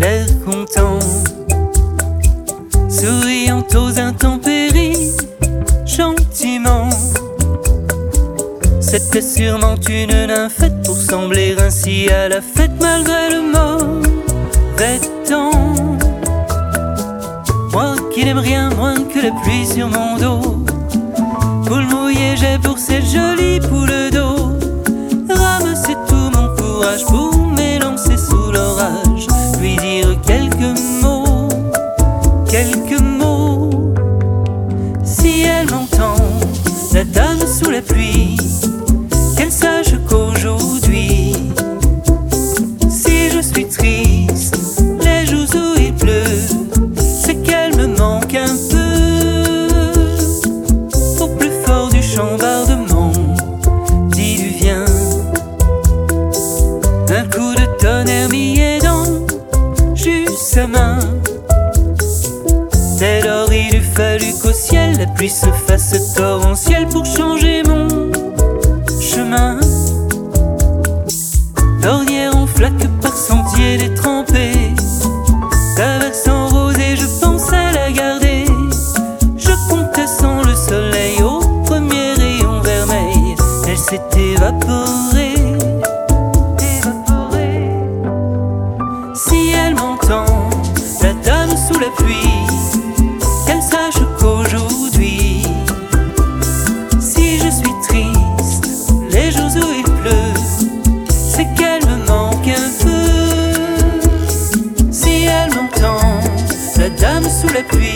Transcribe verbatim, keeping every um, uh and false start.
l'air content, souriant aux intempéries, gentiment. C'était sûrement une nymphette pour sembler ainsi à la fête malgré le mauvais temps. Moi qui n'aime rien moins que la pluie sur mon dos, poule mouillée j'ai pour cette jolie poule d'eau. Ramasser tout mon courage pour m'élancer sous l'orage, lui dire quelques mots, quelques mots. Si elle m'entend, la dame sous la pluie, qu'elle sache qu'aujourd'hui, si je suis triste, les jours où il pleut, c'est qu'elle me manque un peu. Au plus fort du chambardement, dis lui viens. Un coup de tonnerre m'y aidant, j'eus sa main. Dès lors il eût fallu qu'au ciel la pluie se fasse torrentielle pour changer mon chemin. L'ornière en flaque par sentier détrempé, traversant rose et je pensais la garder. Je comptais sans le soleil au premier rayon vermeil, elle s'est évaporée, évaporée. Si elle m'entend, la dame sous la pluie, qu'elle sache qu'aujourd'hui, si je suis triste, les jours où il pleut, c'est qu'elle me manque un peu. Si elle m'entend, la dame sous la pluie,